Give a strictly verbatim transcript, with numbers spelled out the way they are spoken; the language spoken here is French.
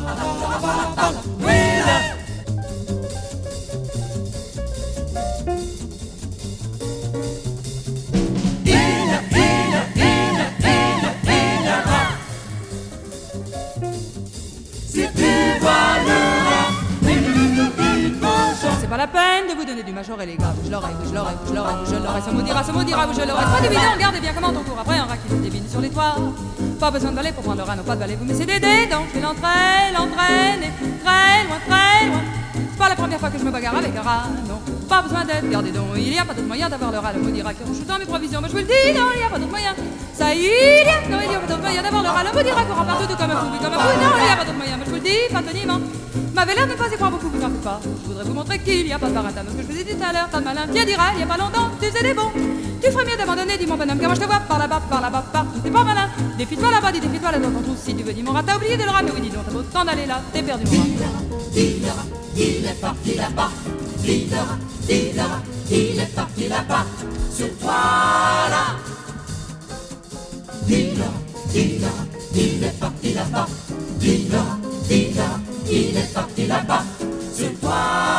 C'est pas la peine de vous donner du major et les gars. Je l'aurai, je l'aurai, je l'aurai, je l'aurai. Ça maudira, ça maudira, vous je l'aurai. Pas de bidon, regardez bien comment on court après un rat qui se débine sur les toits. Pas besoin de balai pour prendre le rat, non pas de balai. Vous mettez des dés, donc je l'entraîne, l'entraîne, et très loin, très loin. C'est pas la première fois que je me bagarre avec un rat, non. Pas besoin d'être, regardez donc, il y a pas d'autre moyen d'avoir le rat. Le maudira qui rouge dans mes provisions, mais je vous le dis, non, il y a pas d'autre moyen. Ça y est, non, il y a pas d'autre moyen d'avoir le rat. Le maudira courant partout tout comme un fou, comme un fou, non, il y a pas d'autre moyen, mais je vous le dis, pantoniment. M'avait l'air de ne pas y croire beaucoup, vous n'en faites pas. Je voudrais vous montrer qu'il n'y a pas de baratin. Ce que je vous ai dit tout à l'heure, tas de malin, tiens dira, il n'y a pas longtemps, tu faisais des bons. Tu ferais mieux d'abandonner, dis mon bonhomme, car moi je te vois par là-bas, par là-bas, partout, t'es pas malin. Défie-toi là-bas, dis défie-toi là dans ton trou, si tu veux, dis mon rat, t'as oublié de le rat, mais oui, dis donc, t'as beau t'en aller là, t'es perdu mon rat. Dis le rat, il est parti là-bas. Dis le rat, dis le rat, il est parti là-bas. Sur toi là. Dis le rat, dis le rat, il est parti là-bas. Dis le rat, dis le rat, il est parti là-bas. Sur toi.